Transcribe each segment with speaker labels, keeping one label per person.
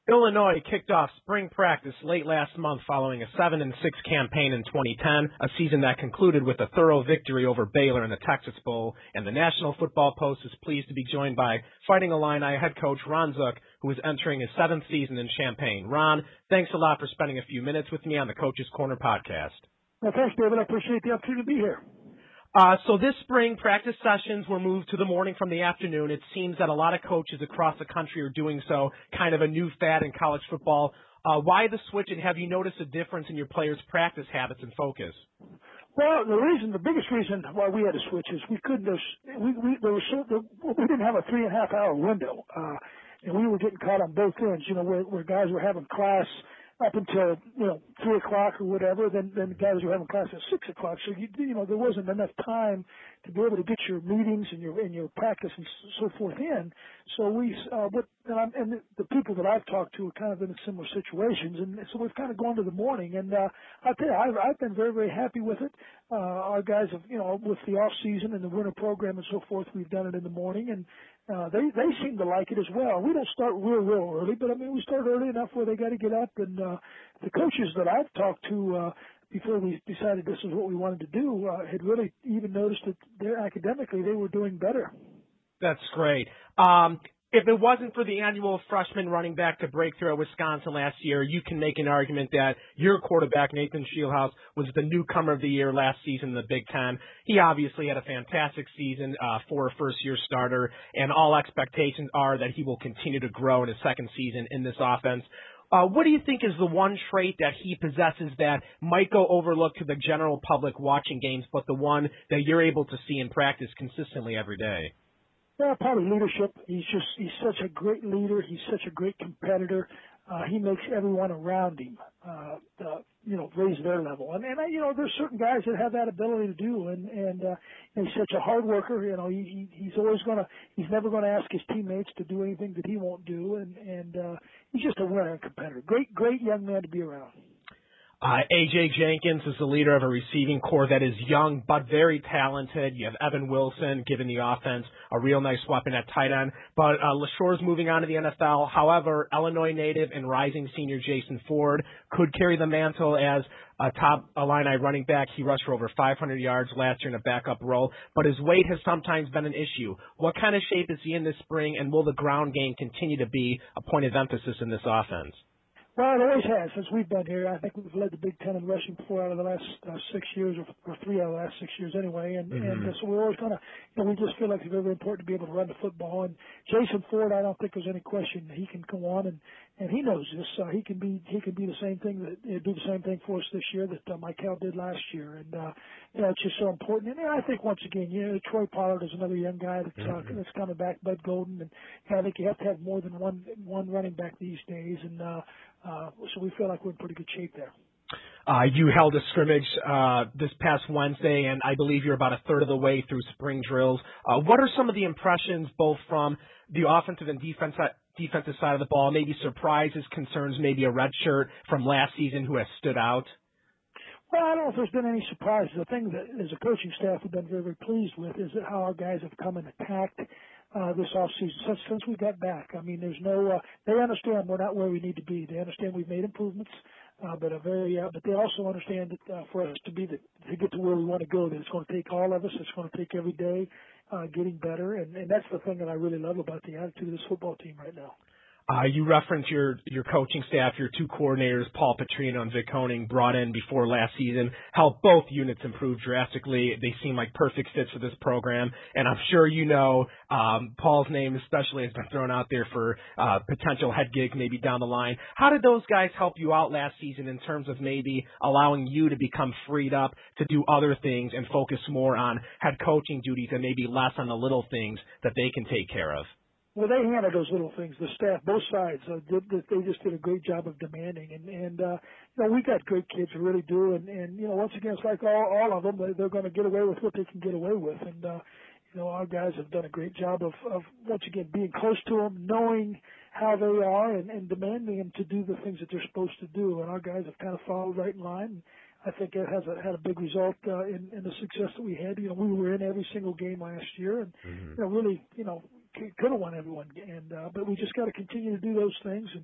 Speaker 1: Illinois kicked off spring practice late last month following a 7-6 campaign in 2010, a season that concluded with a thorough victory over Baylor in the Texas Bowl. And the National Football Post is pleased to be joined by Fighting Illini head coach Ron Zook, who is entering his 7th season in Champaign. Ron, thanks a lot for spending a few minutes with me on the Coach's Corner podcast.
Speaker 2: Well, thanks, David. I appreciate the opportunity to be here.
Speaker 1: So this spring, practice sessions were moved to the morning from the afternoon. It seems that a lot of coaches across the country are doing so, kind of a new fad in college football. Why the switch, and have you noticed a difference in your players' practice habits and focus?
Speaker 2: Well, the biggest reason why we had to switch is we couldn't. We didn't have a 3.5 hour window, and we were getting caught on both ends. You know, where guys were having class up until 3 o'clock or whatever, then the guys were having class at 6 o'clock. So there wasn't enough time to be able to get your meetings and your practice and so forth in. So the people that I've talked to are kind of in similar situations, and so we've kind of gone to the morning. And I tell you, I've been very, very happy with it. Our guys have, with the off season and the winter program and so forth, we've done it in the morning, and they seem to like it as well. We don't start real early, but I mean we start early enough where they got to get up. And the coaches that I've talked to before we decided this is what we wanted to do had really even noticed that academically they were doing better.
Speaker 1: That's great. If it wasn't for the annual freshman running back to break through at Wisconsin last year, you can make an argument that your quarterback, Nathan Scheelhaase, was the newcomer of the year last season in the Big Ten. He obviously had a fantastic season for a first-year starter, and all expectations are that he will continue to grow in his second season in this offense. What do you think is the one trait that he possesses that might go overlooked to the general public watching games, but the one that you're able to see in practice consistently every day?
Speaker 2: Well, probably leadership. He's such a great leader. He's such a great competitor. He makes everyone around him, raise their level. And there's certain guys that have that ability to do. And he's such a hard worker. He's never gonna ask his teammates to do anything that he won't do. And he's just a winner and competitor. Great young man to be around.
Speaker 1: A.J. Jenkins is the leader of a receiving corps that is young but very talented. You have Evan Wilson giving the offense a real nice weapon at tight end. But LaShore's moving on to the NFL. However, Illinois native and rising senior Jason Ford could carry the mantle as a top Illini running back. He rushed for over 500 yards last year in a backup role, but his weight has sometimes been an issue. What kind of shape is he in this spring, and will the ground game continue to be a point of emphasis in this offense?
Speaker 2: Well, it always has since we've been here. I think we've led the Big Ten in rushing 4 out of the last 6 years, or 3 out of the last 6 years anyway. And so we're always kind of, we just feel like it's very, very important to be able to run the football. And Jason Ford, I don't think there's any question he can go on, and he knows this. He can be the same thing do the same thing for us this year that Michael did last year. And it's just so important. And I think once again, Troy Pollard is another young guy that's coming back. Bud Golden, and I think you have to have more than one running back these days. And so we feel like we're in pretty good shape there.
Speaker 1: You held a scrimmage this past Wednesday, and I believe you're about a third of the way through spring drills. What are some of the impressions, both from the offensive and defensive side of the ball? Maybe surprises, concerns, maybe a red shirt from last season who has stood out?
Speaker 2: Well, I don't know if there's been any surprises. The thing that, as a coaching staff, we've been very, very pleased with is how our guys have come and attacked this offseason since we got back. I mean, there's no. They understand we're not where we need to be. They understand we've made improvements, but they also understand that for us to get to where we want to go, that it's going to take all of us. It's going to take every day getting better, and that's the thing that I really love about the attitude of this football team right now.
Speaker 1: You referenced your coaching staff, your two coordinators, Paul Petrino and Vic Honing, brought in before last season, helped both units improve drastically. They seem like perfect fits for this program, and I'm sure Paul's name especially has been thrown out there for potential head gigs maybe down the line. How did those guys help you out last season in terms of maybe allowing you to become freed up to do other things and focus more on head coaching duties and maybe less on the little things that they can take care of?
Speaker 2: Well, they handle those little things. The staff, both sides, they just did a great job of demanding. And we got great kids who really do. And once again, it's like all of them, they're going to get away with what they can get away with. And, our guys have done a great job of once again, being close to them, knowing how they are and demanding them to do the things that they're supposed to do. And our guys have kind of followed right in line. And I think it had a big result in the success that we had. We were in every single game last year and, really, could have won everyone, but we just got to continue to do those things. And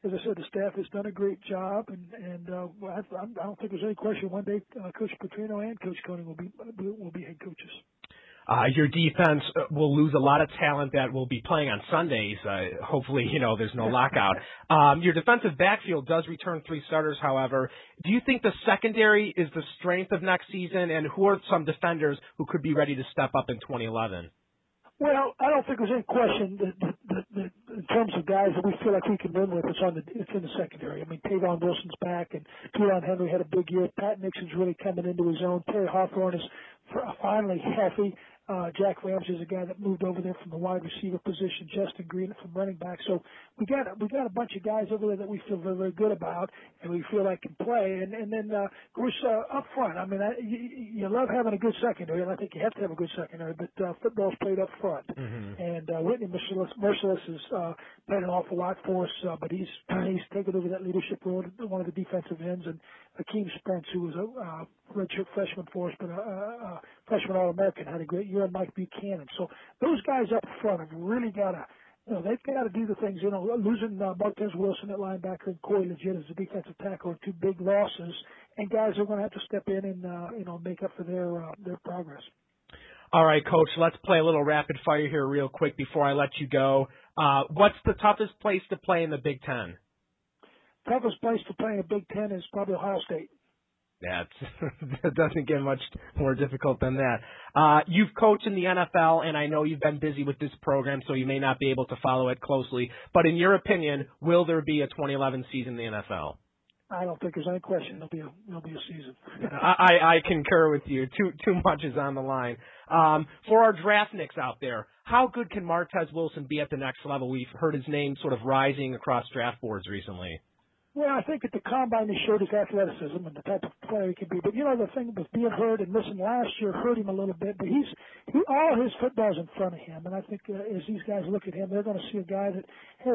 Speaker 2: as I said, the staff has done a great job, and I don't think there's any question one day Coach Petrino and Coach Koenig will be head coaches.
Speaker 1: Your defense will lose a lot of talent that will be playing on Sundays. Hopefully, there's no lockout. Your defensive backfield does return 3 starters, however. Do you think the secondary is the strength of next season, and who are some defenders who could be ready to step up in 2011?
Speaker 2: Well, I don't think there's any question that in terms of guys that we feel like we can win with, it's in the secondary. I mean, Tavon Wilson's back, and Keelan Henry had a big year. Pat Nixon's really coming into his own. Terry Hawthorne is finally healthy. Jack Ramsey is a guy that moved over there from the wide receiver position. Justin Green from running back. So we got a bunch of guys over there that we feel very, very good about, and we feel like can play. And then of course up front. I mean, you love having a good secondary, and I think you have to have a good secondary. But football's played up front, and Whitney Merciless has played an awful lot for us. But he's taken over that leadership role, one of the defensive ends, and Akeem Spence, who was a redshirt freshman for us, but a freshman All-American, had a great year, and Mike Buchanan. So those guys up front have really got to, they've got to do the things, losing Marquez Wilson at linebacker and Corey Legit as a defensive tackle are 2 big losses, and guys are going to have to step in and, make up for their progress.
Speaker 1: All right, Coach, let's play a little rapid fire here real quick before I let you go. What's the toughest place to play in the Big Ten?
Speaker 2: Toughest place to play in the Big Ten is probably Ohio State.
Speaker 1: Yeah, it doesn't get much more difficult than that. You've coached in the NFL, and I know you've been busy with this program, so you may not be able to follow it closely. But in your opinion, will there be a 2011 season in the NFL?
Speaker 2: I don't think there's any question there'll be a season.
Speaker 1: I concur with you. Too much is on the line. For our draftniks out there, how good can Martez Wilson be at the next level? We've heard his name sort of rising across draft boards recently.
Speaker 2: Well, I think at the combine he showed his athleticism and the type of player he can be. But the thing with being hurt and missing last year hurt him a little bit. But all his football's in front of him, and I think as these guys look at him, they're going to see a guy that,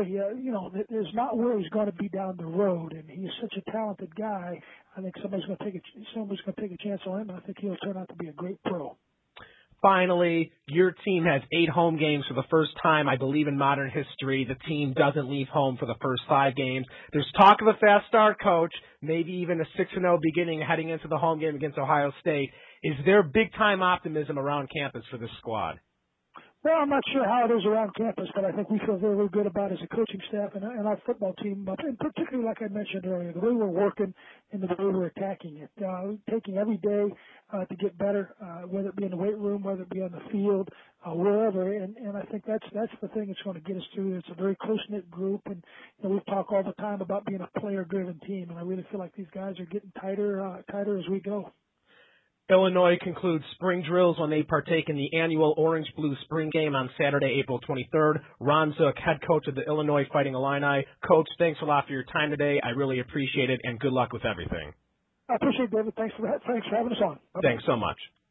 Speaker 2: is not where he's going to be down the road, and he's such a talented guy. I think somebody's going to take a chance on him, and I think he'll turn out to be a great pro.
Speaker 1: Finally, your team has 8 home games for the first time, I believe, in modern history. The team doesn't leave home for the first 5 games. There's talk of a fast start, Coach, maybe even a 6-0 beginning heading into the home game against Ohio State. Is there big-time optimism around campus for this squad?
Speaker 2: Well, I'm not sure how it is around campus, but I think we feel very, very good about it as a coaching staff and our football team, and particularly, like I mentioned earlier, the way we're working and the way we're attacking it, taking every day to get better, whether it be in the weight room, whether it be on the field, wherever. And I think that's the thing that's going to get us through. It's a very close-knit group, and we talk all the time about being a player-driven team, and I really feel like these guys are getting tighter as we go.
Speaker 1: Illinois concludes spring drills when they partake in the annual Orange-Blue Spring Game on Saturday, April 23rd. Ron Zook, head coach of the Illinois Fighting Illini. Coach, thanks a lot for your time today. I really appreciate it, and good luck with everything.
Speaker 2: I appreciate it, David. Thanks for having us on. Bye-bye.
Speaker 1: Thanks so much.